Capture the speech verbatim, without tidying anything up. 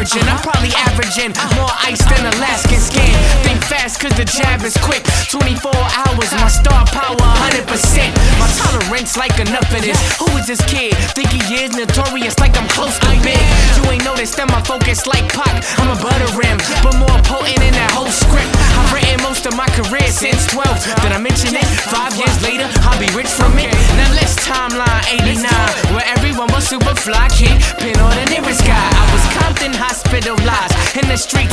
origin. I'm probably averaging more ice than Alaskan skin. Think fast cause the jab is quick. Twenty-four hours, my star power one hundred percent. My tolerance like enough of this. Who is this kid? Think he is notorious like I'm close to big. You ain't noticed that my focus like Pac. I'm a butter rim, but more potent in that whole script. I've written most of my career since twelve. Did I mention it? Five years later, I'll be rich from it. Now let's timeline eighty-nine, where everyone was super fly, king, pin on the nearest guy. I was Compton hospitalized in the street